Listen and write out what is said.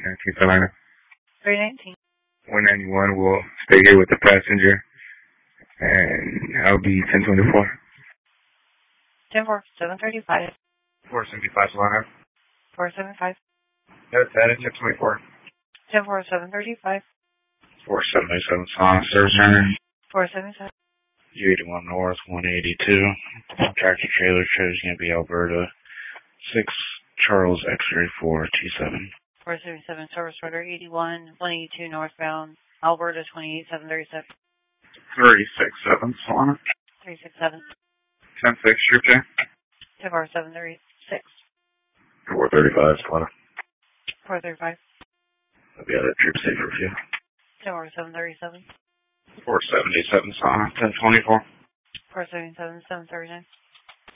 Carolina. 319. 191 will stay here with the passenger, and I'll be 1024. 10-4, 735. 475 Solana. 475. That's at 1024. 10-4, 735. 477 Solana, service runner. 477. U81 North, 182. Tractor trailer is going to be Alberta. 6 Charles X-ray 427. 477, service runner 81, 182 northbound, Alberta 28737. 367 Solana. 367. 10-6, Troop J. 10-4, 736. 435 Solana. 435. I'll be out of Troop Safe Review. 10-4, 737. 477 Solana. 1024. 477, 739.